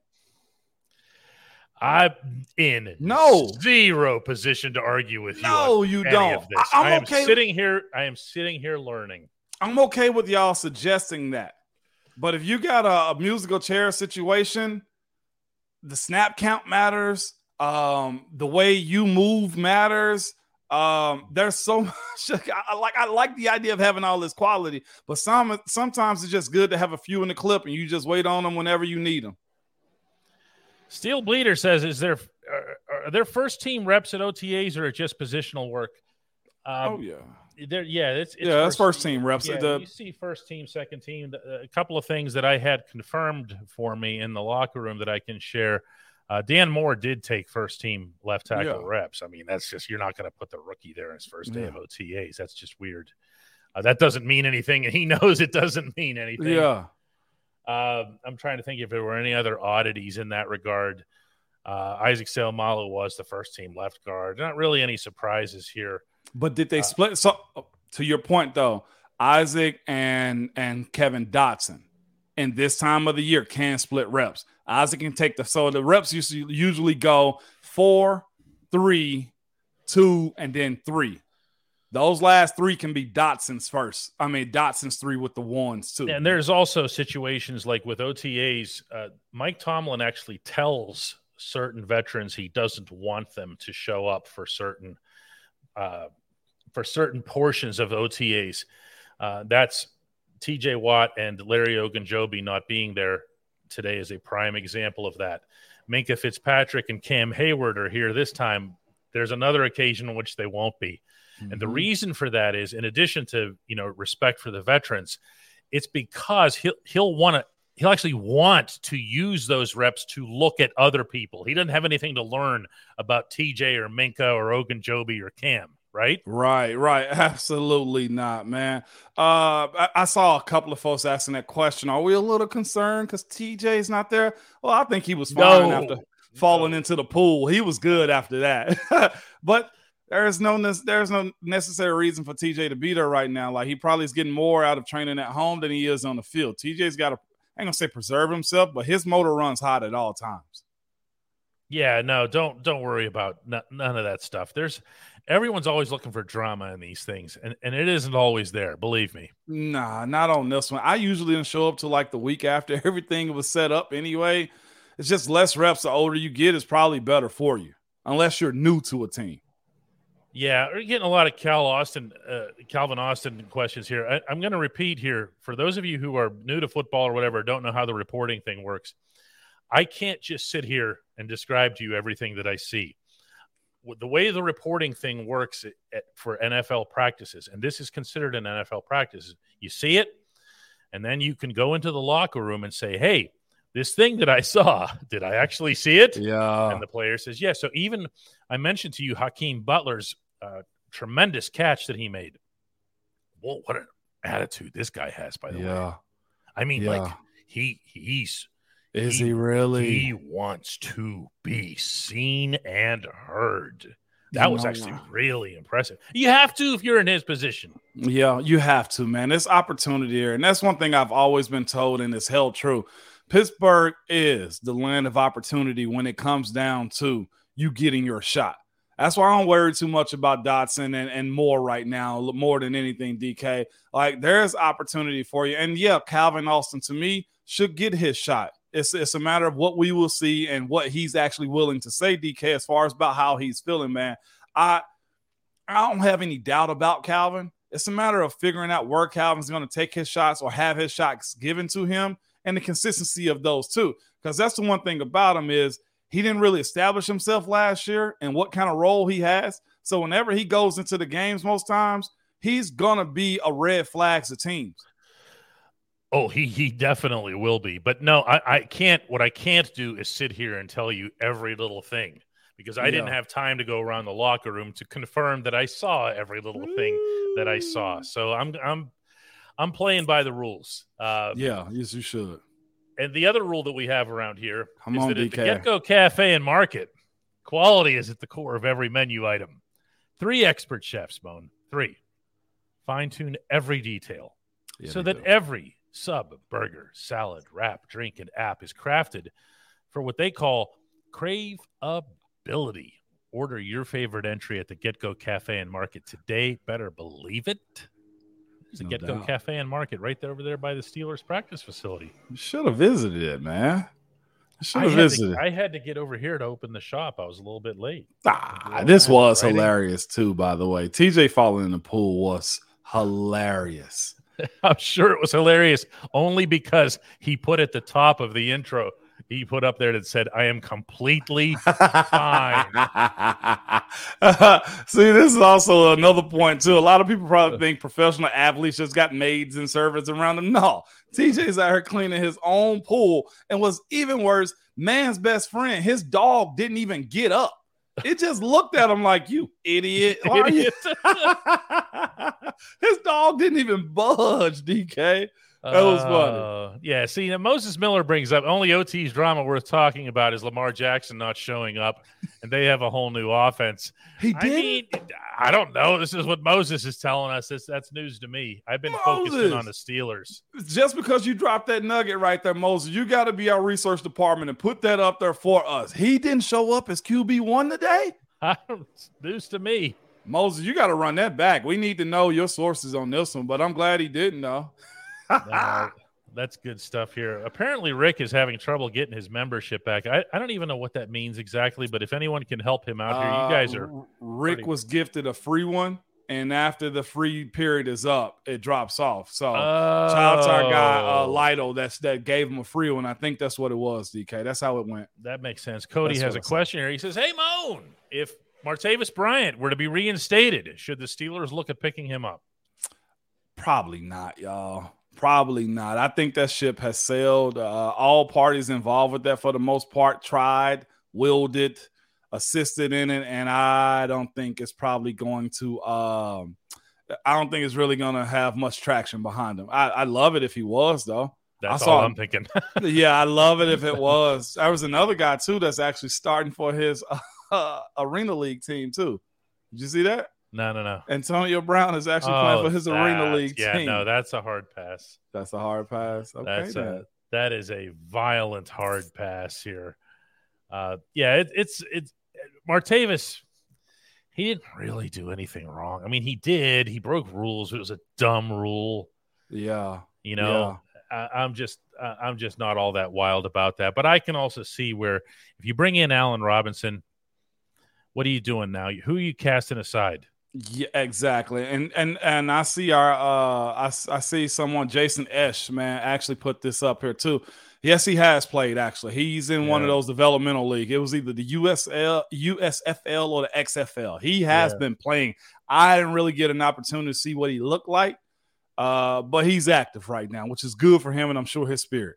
I'm in no zero position to argue with you. No, you don't. I, I'm I am okay. sitting here. I am sitting here learning. I'm okay with y'all suggesting that. But if you got a, a musical chair situation, the snap count matters. Um, the way you move matters. Um, there's so much. I like. I like the idea of having all this quality, but some sometimes it's just good to have a few in the clip, and you just wait on them whenever you need them. Steel Bleeder says, "Is there are, are there first team reps at O T As or just positional work?" Um, oh yeah, there. Yeah, it's, it's yeah. First, that's first team reps. Yeah, the, you see first team, second team. A couple of things that I had confirmed for me in the locker room that I can share. Uh, Dan Moore did take first team left tackle yeah. reps. I mean, that's just, you're not going to put the rookie there in his first day yeah. of O T As. That's just weird. Uh, that doesn't mean anything, and he knows it doesn't mean anything. Yeah. Uh, I'm trying to think if there were any other oddities in that regard. Uh, Isaac Seumalo was the first team left guard. Not really any surprises here. But did they uh, split? So, to your point, though, Isaac and and Kevin Dotson in this time of the year can split reps. Isaac can take the – so the reps usually, usually go four, three, two, and then three. Those last three can be Dotson's first. I mean, Dotson's three with the ones, too. And there's also situations like with O T As, uh, Mike Tomlin actually tells certain veterans he doesn't want them to show up for certain uh, for certain portions of O T As. Uh, that's T J Watt and Larry Ogunjobi not being there today is a prime example of that. Minkah Fitzpatrick and Cam Hayward are here this time. There's another occasion in which they won't be. Mm-hmm. And the reason for that is, in addition to, you know, respect for the veterans, it's because he'll, he'll want to, he'll actually want to use those reps to look at other people. He doesn't have anything to learn about T J or Minkah or Ogunjobi or Cam, right? Right, right. Absolutely not, man. Uh, I, I saw a couple of folks asking that question. Are we a little concerned because T J's not there? Well, I think he was fine no. after falling no. into the pool. He was good after that. But there's no there's no necessary reason for T J to be there right now. Like, he probably is getting more out of training at home than he is on the field. T J's got to, I ain't gonna say preserve himself, but his motor runs hot at all times. Yeah, no, don't don't worry about n- none of that stuff. There's everyone's always looking for drama in these things, and, and it isn't always there, believe me. Nah, not on this one. I usually don't show up till like the week after everything was set up anyway. It's just less reps. The older you get, is probably better for you, unless you're new to a team. Yeah, we're getting a lot of Cal Austin, uh, Calvin Austin questions here. I, I'm going to repeat here for those of you who are new to football or whatever, don't know how the reporting thing works. I can't just sit here and describe to you everything that I see. The way the reporting thing works at, at, for N F L practices, and this is considered an N F L practice, you see it, and then you can go into the locker room and say, hey, this thing that I saw, did I actually see it? Yeah. And the player says, yes. Yeah. So even I mentioned to you Hakeem Butler's uh, tremendous catch that he made. Whoa, what an attitude this guy has, by the yeah. way. I mean, yeah. like, he he's – Is he, he really? He wants to be seen and heard. That you was actually what? really impressive. You have to if you're in his position. Yeah, you have to, man. There's opportunity here. And that's one thing I've always been told, and it's held true. Pittsburgh is the land of opportunity when it comes down to you getting your shot. That's why I don't worry too much about Dotson and, and more right now, more than anything, D K. Like, there's opportunity for you. And, yeah, Calvin Austin, to me, should get his shot. It's, it's a matter of what we will see and what he's actually willing to say, D K, as far as about how he's feeling, man. I, I don't have any doubt about Calvin. It's a matter of figuring out where Calvin's going to take his shots or have his shots given to him, and the consistency of those two. Because that's the one thing about him is he didn't really establish himself last year and what kind of role he has. So whenever he goes into the games most times, he's going to be a red flag to teams. Oh, he he definitely will be. But no, I, I can't. What I can't do is sit here and tell you every little thing because I yeah. didn't have time to go around the locker room to confirm that I saw every little thing that I saw. So I'm I'm I'm playing by the rules. Uh, yeah, yes, you should. And the other rule that we have around here Come is on, that D at K. the Get-Go Cafe and Market, quality is at the core of every menu item. Three expert chefs, Moan. Three. Fine-tune every detail yeah, so that do. every sub, burger, salad, wrap, drink, and app is crafted for what they call craveability. Order your favorite entry at the Get-Go Cafe and Market today. Better believe it. There's a no Get-Go doubt. Cafe and Market right there over there by the Steelers practice facility. You should have visited it, man. You should have I visited. To, I had to get over here to open the shop. I was a little bit late. Ah, this was writing. hilarious, too, by the way. T J falling in the pool was hilarious. I'm sure it was hilarious only because he put at the top of the intro, he put up there that said, I am completely fine. See, this is also another point, too. A lot of people probably think professional athletes just got maids and servants around them. No, T J's out here cleaning his own pool. And what's even worse, man's best friend, his dog didn't even get up. It just looked at him like, you idiot. Why idiot. Are you? His dog didn't even budge, D K. That was funny. Uh, yeah, see, Moses Miller brings up only O T's drama worth talking about is Lamar Jackson not showing up, and they have a whole new offense. He did? I mean, I don't know. This is what Moses is telling us. This, that's news to me. I've been Moses. focusing on the Steelers. Just because you dropped that nugget right there, Moses, you got to be our research department and put that up there for us. He didn't show up as Q B one today? News to me. Moses, you got to run that back. We need to know your sources on this one, but I'm glad he didn't know. uh, that's good stuff here. Apparently, Rick is having trouble getting his membership back. I, I don't even know what that means exactly, but if anyone can help him out here, you guys are. Uh, Rick pretty... was gifted a free one, and after the free period is up, it drops off. So, oh. shout out to our guy, uh, Lido, that's, that gave him a free one. I think that's what it was, D K. That's how it went. That makes sense. Cody that's has a question here. He says, hey, Moan, if Martavis Bryant were to be reinstated, should the Steelers look at picking him up? Probably not, y'all. Probably not. I think that ship has sailed. Uh, all parties involved with that, for the most part, tried, willed it, assisted in it, and I don't think it's probably going to um, – I don't think it's really going to have much traction behind him. I, I love it if he was, though. That's I saw all I'm thinking. Yeah, I love it if it was. There was another guy, too, that's actually starting for his uh, Arena League team, too. Did you see that? No, no, no. Antonio Brown is actually oh, playing for his that, Arena League yeah, team. Yeah, no, that's a hard pass. That's a hard pass. Okay, that's then. a, that is a violent hard pass here. Uh, yeah, it, it's it's Martavis. He didn't really do anything wrong. I mean, he did. He broke rules. It was a dumb rule. Yeah, you know. Yeah. I, I'm just uh, I'm just not all that wild about that. But I can also see where if you bring in Allen Robinson, what are you doing now? Who are you casting aside? Yeah, exactly. And and and I see our uh I, I see someone, Jason Esch, man, actually put this up here too. Yes, he has played actually. He's in yeah. one of those developmental league. It was either the U S L, U S F L or the X F L. He has yeah. been playing. I didn't really get an opportunity to see what he looked like. Uh, but he's active right now, which is good for him, and I'm sure his spirit.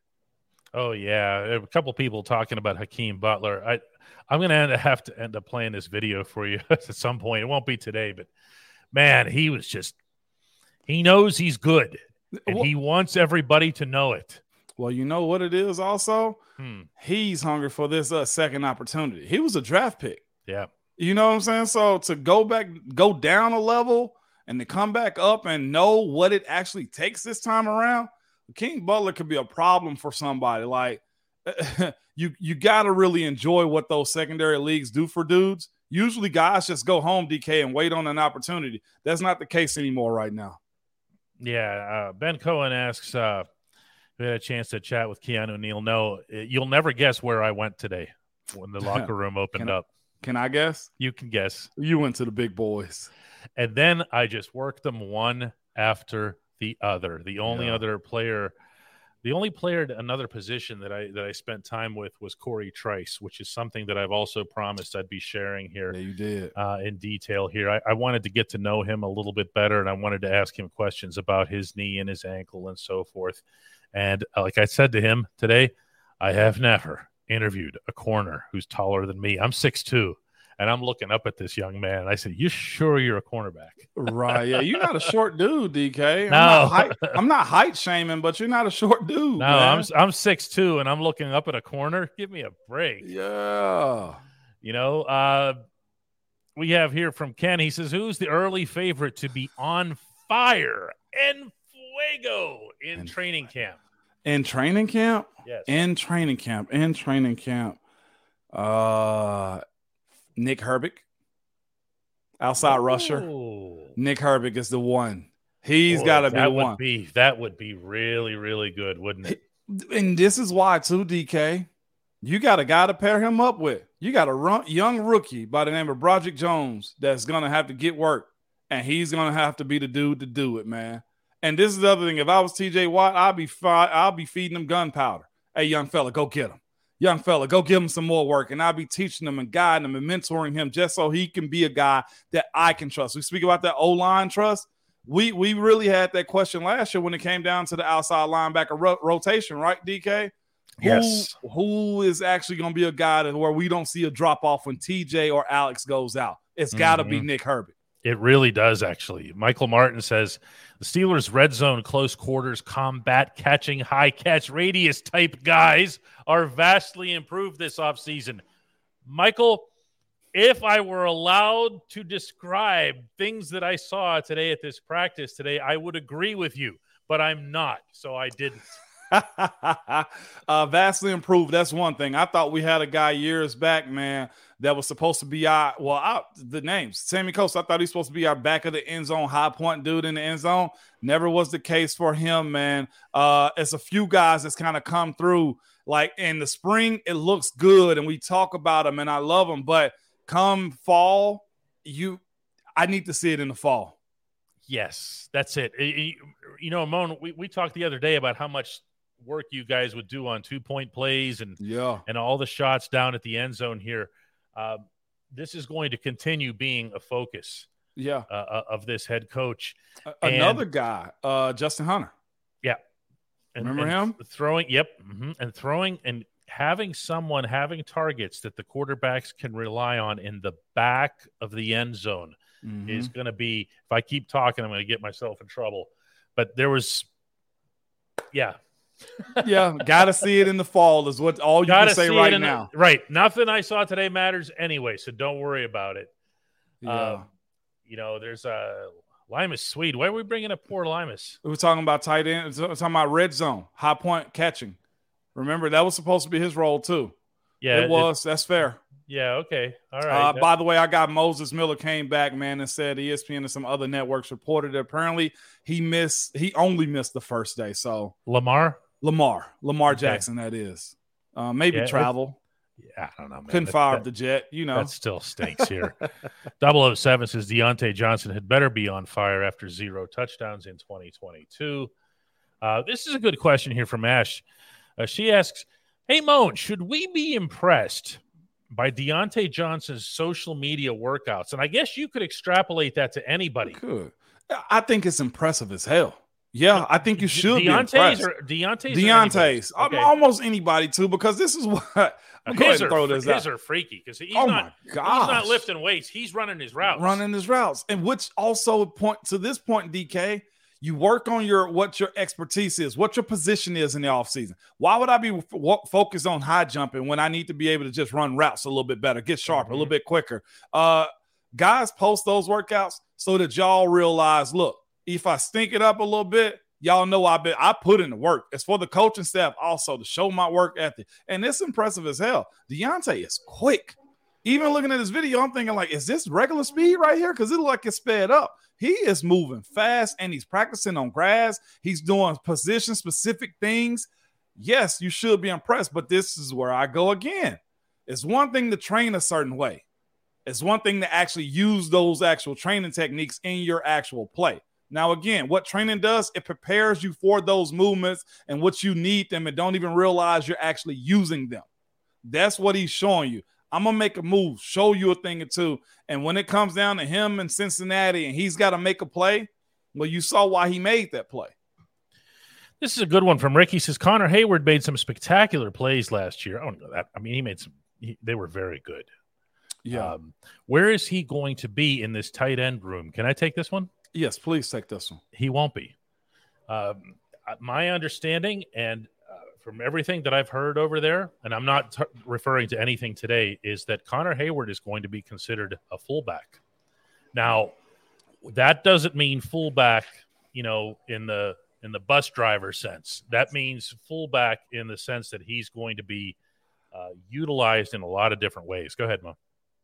Oh yeah. A couple people talking about Hakeem Butler. I I'm going to have to end up playing this video for you at some point. It won't be today, but, man, he was just – he knows he's good, and well, he wants everybody to know it. Well, you know what it is also? Hmm. He's hungry for this uh, second opportunity. He was a draft pick. Yeah. You know what I'm saying? So to go back – go down a level and to come back up and know what it actually takes this time around, King Butler could be a problem for somebody. Like, you you got to really enjoy what those secondary leagues do for dudes. Usually guys just go home, D K, and wait on an opportunity. That's not the case anymore right now. Yeah. Uh, Ben Cohen asks, uh, we had a chance to chat with Keanu Neal. No, you'll never guess where I went today when the locker room opened can I, up. Can I guess? You can guess. You went to the big boys. And then I just worked them one after the other. The only yeah. other player – The only player at another position that I that I spent time with was Corey Trice, which is something that I've also promised I'd be sharing here. Yeah, you did. Uh, in detail here. I, I wanted to get to know him a little bit better, and I wanted to ask him questions about his knee and his ankle and so forth. And uh, like I said to him today, I have never interviewed a corner who's taller than me. I'm six two. And I'm looking up at this young man. And I said, you sure you're a cornerback? Right. Yeah. You're not a short dude, D K. I'm no. Not height, I'm not height shaming, but you're not a short dude. No, man. I'm I'm six two, and I'm looking up at a corner. Give me a break. Yeah. You know, uh, we have here from Ken. He says, who's the early favorite to be on fire en fuego in and, training camp? In training camp? Yes. In training camp. In training camp. Uh Nick Herbig, outside Ooh. rusher. Nick Herbig is the one. He's got to be that one. Would be, that would be really, really good, wouldn't it? And this is why, too, D K. You got a guy to pair him up with. You got a run, young rookie by the name of Broderick Jones that's going to have to get work, and he's going to have to be the dude to do it, man. And this is the other thing. If I was T J Watt, I'll be fi- I'll be feeding him gunpowder. Hey, young fella, go get him. Young fella, go give him some more work, and I'll be teaching him and guiding him and mentoring him just so he can be a guy that I can trust. We speak about that O-line trust. We we really had that question last year when it came down to the outside linebacker ro- rotation, right, D K? Yes. Who, who is actually going to be a guy that, where we don't see a drop-off when T J or Alex goes out? It's got to mm-hmm. be Nick Herbig. It really does, actually. Michael Martin says, the Steelers' red zone, close quarters, combat, catching, high catch radius type guys are vastly improved this offseason. Michael, if I were allowed to describe things that I saw today at this practice today, I would agree with you, but I'm not, so I didn't. uh, vastly improved. That's one thing. I thought we had a guy years back, man, that was supposed to be our, well, our, the names, Sammy Coates. I thought he was supposed to be our back of the end zone, high point dude in the end zone. Never was the case for him, man. Uh, it's a few guys that's kind of come through. Like in the spring, it looks good, and we talk about them, and I love them. But come fall, you, I need to see it in the fall. Yes, that's it. You know, Moan, we, we talked the other day about how much work you guys would do on two-point plays and yeah. and all the shots down at the end zone here. Uh, this is going to continue being a focus yeah. uh, of this head coach. Another and, guy, uh, Justin Hunter. Yeah. And, Remember and him? Throwing, yep. Mm-hmm, and throwing and having someone having targets that the quarterbacks can rely on in the back of the end zone. Mm-hmm. Is going to be, if I keep talking, I'm going to get myself in trouble. But there was, yeah. yeah, got to see it in the fall is what all you gotta can say right now. The, right. Nothing I saw today matters anyway, so don't worry about it. Yeah. Um, you know, there's a uh, Limas Swede. Why are we bringing up poor Limas? We were talking about tight end. We were talking about red zone, high point catching. Remember, that was supposed to be his role too. Yeah, it was. It, That's fair. Yeah, okay. All right. Uh, by the way, I got Moses Miller came back, man, and said E S P N and some other networks reported that apparently he missed, he only missed the first day. So Lamar? Lamar. Lamar okay. Jackson, that is. Uh, maybe yeah, travel. Yeah, I don't know, man. Couldn't that, fire that, the jet, you know. That still stinks here. double oh seven says Deontay Johnson had better be on fire after zero touchdowns in twenty twenty-two. Uh, this is a good question here from Ash. Uh, she asks, hey, Moan, should we be impressed by Deontay Johnson's social media workouts? And I guess you could extrapolate that to anybody. Good. I think it's impressive as hell. Yeah, I think you should Deontay's be impressed. Or, Deontay's Deontay's. Okay. Almost anybody, too, because this is what – I'm going to throw this his out. are freaky because he's, oh not, he's not lifting weights. He's running his routes. Running his routes. And which also point to this point, D K, you work on your what your expertise is, what your position is in the offseason. Why would I be f- focused on high jumping when I need to be able to just run routes a little bit better, get sharper, mm-hmm. a little bit quicker? Uh, guys post those workouts so that y'all realize, look, if I stink it up a little bit, y'all know I've been, I put in the work. It's for the coaching staff also to show my work ethic. And it's impressive as hell. Deontay is quick. Even looking at this video, I'm thinking like, is this regular speed right here? Because it look like it's sped up. He is moving fast and he's practicing on grass. He's doing position-specific things. Yes, you should be impressed, but this is where I go again. It's one thing to train a certain way. It's one thing to actually use those actual training techniques in your actual play. Now, again, what training does, it prepares you for those movements and what you need them and don't even realize you're actually using them. That's what he's showing you. I'm going to make a move, show you a thing or two. And when it comes down to him in Cincinnati and he's got to make a play, well, you saw why he made that play. This is a good one from Rick. He says, Connor Hayward made some spectacular plays last year. I don't know that. I mean, he made some he, – they were very good. Yeah. Um, where is he going to be in this tight end room? Can I take this one? Yes, please take this one. He won't be. Um, my understanding and uh, from everything that I've heard over there, and I'm not t- referring to anything today, is that Connor Hayward is going to be considered a fullback. Now, that doesn't mean fullback, you know, in the in the bus driver sense. That means fullback in the sense that he's going to be uh, utilized in a lot of different ways. Go ahead, Mo.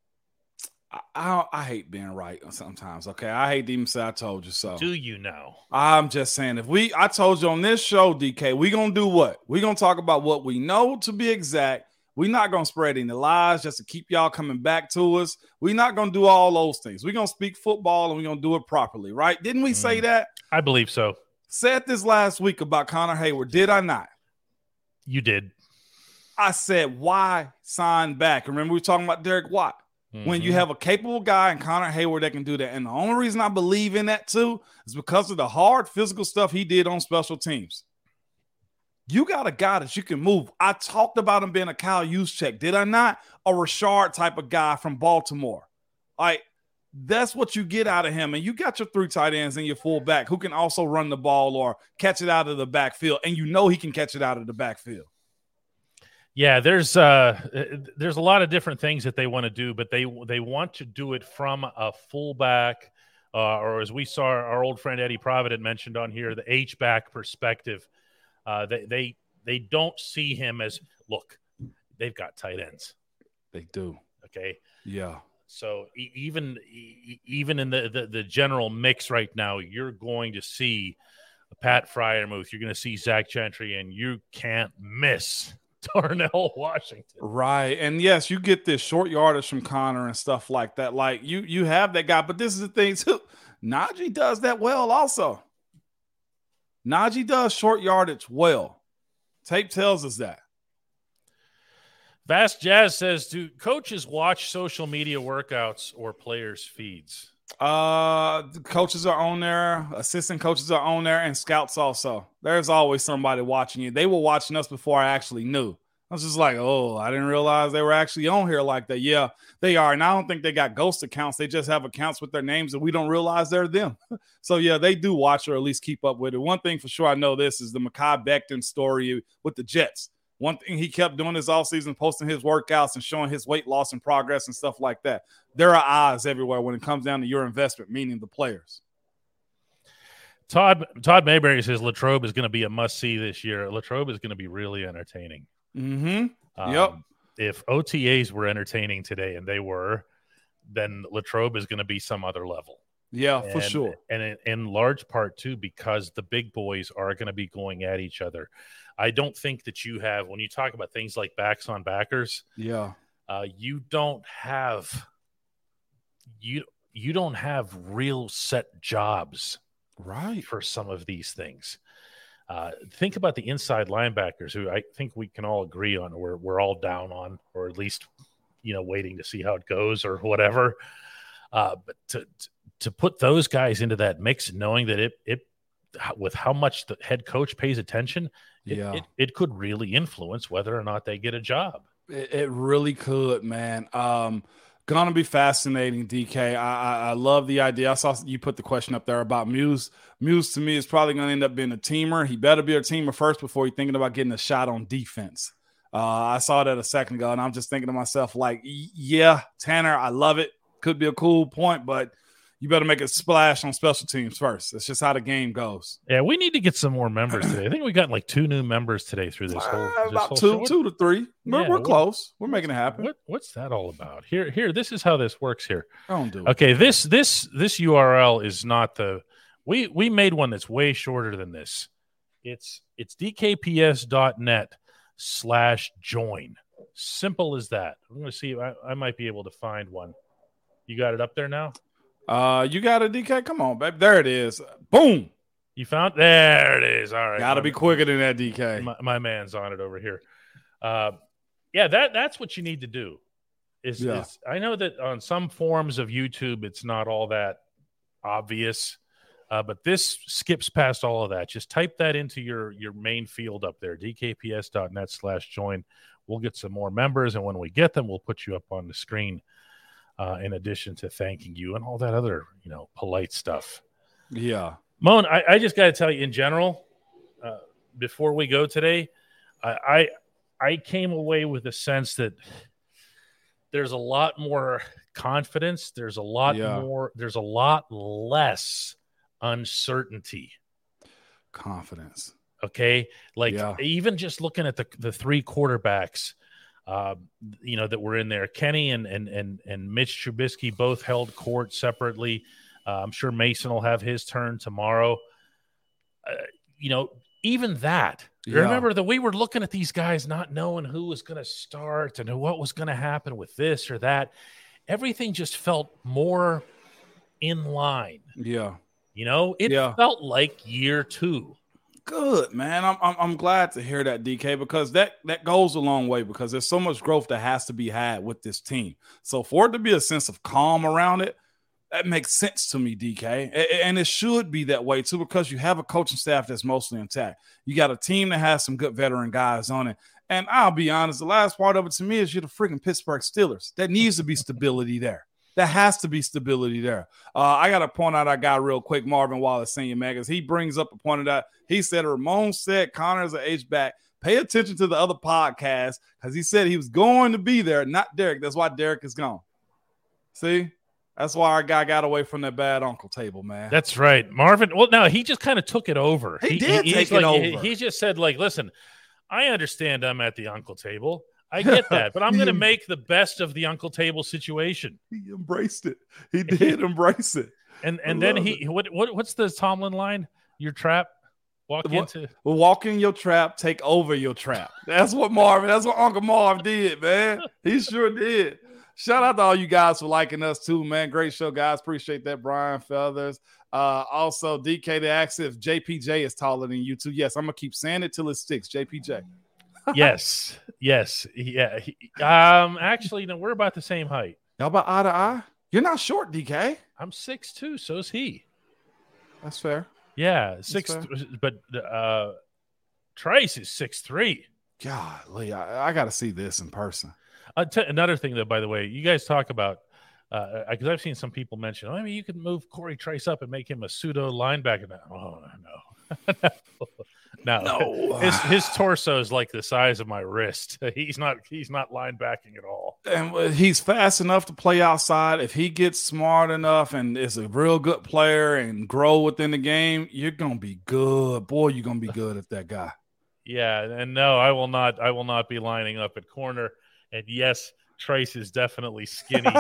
I, I I hate being right sometimes. Okay, I hate to even say I told you so. Do you know? I'm just saying, if we, I told you on this show, D K, we gonna do what? We gonna talk about what we know to be exact. We're not gonna spread any lies just to keep y'all coming back to us. We're not gonna do all those things. We're gonna speak football and we're gonna do it properly, right? Didn't we mm. say that? I believe so. Said this last week about Connor Hayward, did I not? You did. I said, why sign back? Remember, we were talking about Derek Watt. Mm-hmm. When you have a capable guy in Connor Hayward that can do that. And the only reason I believe in that, too, is because of the hard physical stuff he did on special teams. You got a guy that you can move. I talked about him being a Kyle Juszczyk, did I not? A Rashard type of guy from Baltimore. Like, that's what you get out of him. And you got your three tight ends and your fullback who can also run the ball or catch it out of the backfield. And you know he can catch it out of the backfield. Yeah, there's uh, there's a lot of different things that they want to do, but they they want to do it from a fullback, uh, or as we saw our old friend Eddie Provident mentioned on here, the H-back perspective. Uh, they they they don't see him as look. They've got tight ends. They do. Okay. Yeah. So e- even e- even in the, the the general mix right now, you're going to see Pat Freiermuth. You're going to see Zach Gentry, and you can't miss Darnell Washington. Right. And yes, you get this short yardage from Connor and stuff like that. Like you you have that guy, but this is the thing too. Najee does that well also. Najee does short yardage well. Tape tells us that. Vast Jazz says, do coaches watch social media workouts or players' feeds? Uh, the coaches are on there, assistant coaches are on there, and scouts also. There's always somebody watching you. They were watching us before I actually knew. I was just like, oh, I didn't realize they were actually on here like that. Yeah, they are. And I don't think they got ghost accounts. They just have accounts with their names and we don't realize they're them. So, yeah, they do watch or at least keep up with it. One thing for sure I know this is the Mekhi Becton story with the Jets. One thing he kept doing this offseason, posting his workouts and showing his weight loss and progress and stuff like that. There are eyes everywhere when it comes down to your investment, meaning the players. Todd Todd Mayberry says Latrobe is going to be a must-see this year. Latrobe is going to be really entertaining. Mm-hmm. Um, yep. If O T As were entertaining today, and they were, then Latrobe is going to be some other level. Yeah, and, for sure. And in, in large part, too, because the big boys are going to be going at each other. I don't think that you have, when you talk about things like backs on backers, yeah, uh, you don't have you you don't have real set jobs, right, for some of these things. Uh, think about the inside linebackers, who I think we can all agree on, or we're, we're all down on, or at least, you know, waiting to see how it goes or whatever. Uh, but to to put those guys into that mix, knowing that it it with how much the head coach pays attention, it, yeah, it, it could really influence whether or not they get a job. It, it really could, man. Um, gonna be fascinating, D K. I, I I love the idea. I saw you put the question up there about Muse. Muse to me is probably gonna end up being a teamer. He better be a teamer first before he's thinking about getting a shot on defense. Uh, I saw that a second ago, and I'm just thinking to myself, like, yeah, Tanner, I love it. Could be a cool point, but you better make a splash on special teams first. That's just how the game goes. Yeah, we need to get some more members today. I think we got like two new members today through this whole. Uh, this about whole two, show. two to three. We're, Yeah, we're what- close. We're making it happen. What what's that all about? Here, here. This is how this works here. Don't do it. Okay, this this this U R L is not the. We we made one that's way shorter than this. It's it's dkps.net slash join. Simple as that. I'm going to see. I, I might be able to find one. You got it up there now? Uh, you got it, D K? Come on, babe. There it is. Boom. You found? There it is. All right. Got to My- be quicker than that, D K. My, my man's on it over here. Uh, yeah, that that's what you need to do. Is, Yeah. is I know that on some forms of YouTube, it's not all that obvious, uh, but this skips past all of that. Just type that into your your main field up there, dkps.net slash join. We'll get some more members, and when we get them, we'll put you up on the screen. Uh, in addition to thanking you and all that other, you know, polite stuff. Yeah. Moan, I, I just got to tell you, in general, uh, before we go today, I, I I came away with a sense that there's a lot more confidence. There's a lot Yeah. more. There's a lot less uncertainty. Confidence. Okay, like Yeah. even just looking at the the three quarterbacks. Uh, you know, that were in there. Kenny and and and and Mitch Trubisky both held court separately. Uh, I'm sure Mason will have his turn tomorrow. Uh, you know, even that. Yeah. Remember that we were looking at these guys not knowing who was going to start and what was going to happen with this or that. Everything just felt more in line. Yeah. You know, it Yeah. felt like year two. Good, man. I'm, I'm I'm glad to hear that, D K, because that that goes a long way, because there's so much growth that has to be had with this team. So for it to be a sense of calm around it, that makes sense to me, D K. A- And it should be that way too, because you have a coaching staff that's mostly intact. You got a team that has some good veteran guys on it. And I'll be honest, the last part of it to me is you're the freaking Pittsburgh Steelers. There needs to be stability there. There has to be stability there. Uh, I got to point out our guy real quick, Marvin Wallace, Senior Magas. He brings up a point of that. He said, Ramon said Connor is an H-back. Pay attention to the other podcast, because he said he was going to be there, not Derek. That's why Derek is gone. See? That's why our guy got away from that bad uncle table, man. That's right. Marvin, well, no, he just kind of took it over. He, he did he, take like, it over. He, he just said, like, listen, I understand I'm at the uncle table. I get that, but I'm going to make the best of the uncle table situation. He embraced it. He did embrace it. And and then he what what what's the Tomlin line? Your trap, walk what, into walk in your trap, take over your trap. That's what Marvin. That's what Uncle Marv did, man. He sure did. Shout out to all you guys for liking us too, man. Great show, guys. Appreciate that, Brian Feathers. Uh, also, D K to ask if J P J is taller than you too. Yes, I'm gonna keep saying it till it sticks. J P J. yes, yes, yeah. He, um, actually, no, we're about the same height. Y'all about eye to eye? You're not short, D K. I'm six two. So is he. That's fair. Yeah, six. fair. But uh, Trice is six three. Golly, I, I got to see this in person. Uh, t- another thing, though, by the way, you guys talk about because uh, I've seen some people mention, oh, I mean, you can move Corey Trice up and make him a pseudo linebacker. Oh no, no, no. His his torso is like the size of my wrist. He's not he's not linebacking at all. And he's fast enough to play outside. If he gets smart enough and is a real good player and grow within the game, you're gonna be good, boy. You're gonna be good at that guy. Yeah, and no, I will not. I will not be lining up at corner. And yes, Trice is definitely skinny.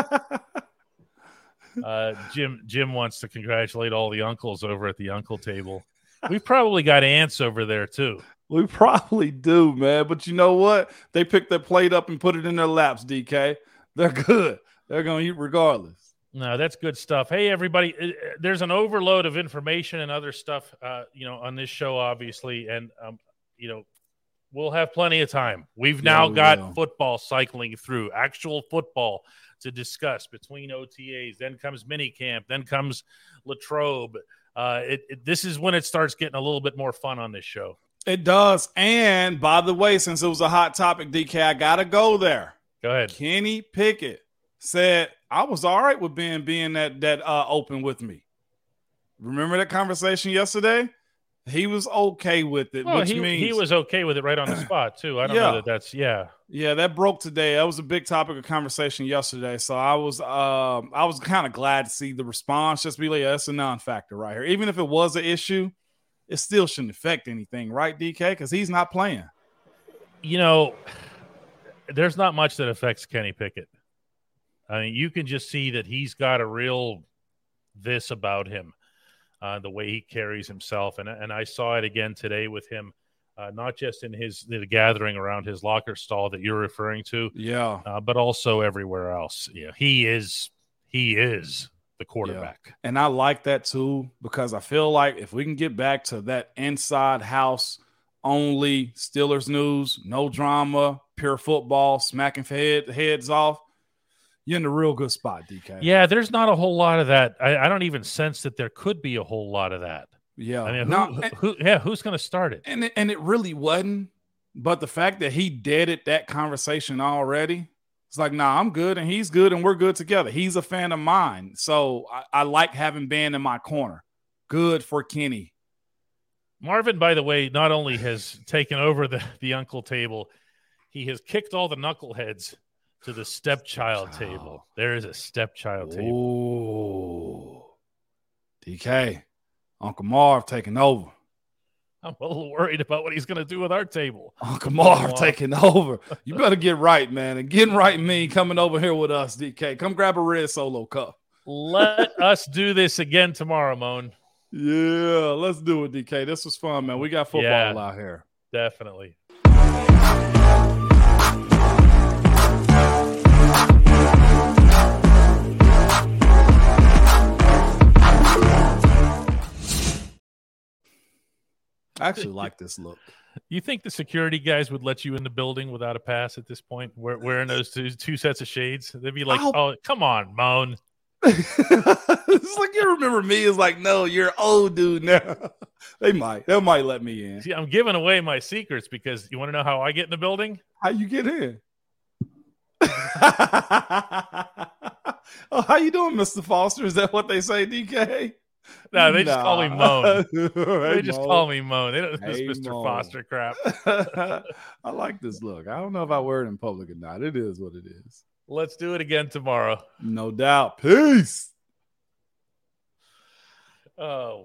uh, Jim Jim wants to congratulate all the uncles over at the uncle table. We've probably got ants over there too. We probably do, man. But you know what? They picked their plate up and put it in their laps, D K. They're good. They're going to eat regardless. No, that's good stuff. Hey, everybody, there's an overload of information and other stuff, uh, you know, on this show, obviously. And, um, you know, we'll have plenty of time. We've now yeah, we got will. football cycling through, actual football to discuss between O T As. Then comes minicamp. Then comes Latrobe. Uh, it, it, this is when it starts getting a little bit more fun on this show. It does. And by the way, since it was a hot topic, D K, I got to go there. Go ahead. Kenny Pickett said, I was all right with being, being that, that uh, open with me. Remember that conversation yesterday? He was okay with it, well, which he, means he was okay with it right on the spot too. I don't yeah. know that that's yeah, yeah. That broke today. That was a big topic of conversation yesterday. So I was, um, I was kind of glad to see the response. Just be like, yeah, that's a non-factor right here. Even if it was an issue, it still shouldn't affect anything, right, D K? Because he's not playing. You know, there's not much that affects Kenny Pickett. I mean, you can just see that he's got a real this about him. Uh, the way he carries himself. And and I saw it again today with him, uh, not just in his the gathering around his locker stall that you're referring to, yeah, uh, but also everywhere else. Yeah, he is he is the quarterback. Yeah. And I like that too, because I feel like if we can get back to that inside house only Steelers news, no drama, pure football, smacking head, heads off, you're in a real good spot, D K. Yeah, there's not a whole lot of that. I, I don't even sense that there could be a whole lot of that. Yeah. I mean, who, no, who, and, who, yeah, who's going to start it? And, and it really wasn't. But the fact that he deaded that conversation already, it's like, nah, I'm good and he's good and we're good together. He's a fan of mine. So I, I like having Ben in my corner. Good for Kenny. Marvin, by the way, not only has taken over the, the uncle table, he has kicked all the knuckleheads to the stepchild oh. table. There is a stepchild table. Ooh. D K, Uncle Marv taking over. I'm a little worried about what he's going to do with our table. Uncle Marv taking over. You better get right, man. And getting right mean coming over here with us, D K. Come grab a red Solo cup. Let us do this again tomorrow, Moan. Yeah, let's do it, D K. This was fun, man. We got football yeah, out here. Definitely. I actually like this look. You think the security guys would let you in the building without a pass at this point, wearing those two, two sets of shades? They'd be like, oh, come on, Moan. It's like, you remember me? It's like, no, you're old dude now. They might. They might let me in. See, I'm giving away my secrets because you want to know how I get in the building? How you get in? Oh, how you doing, Mister Foster? Is that what they say, D K? No, they just nah. call me Moan. Hey, they just Moan. call me Moan. They don't hey, this Mister Moan. Foster crap. I like this look. I don't know if I wear it in public or not. It is what it is. Let's do it again tomorrow. No doubt. Peace. Oh.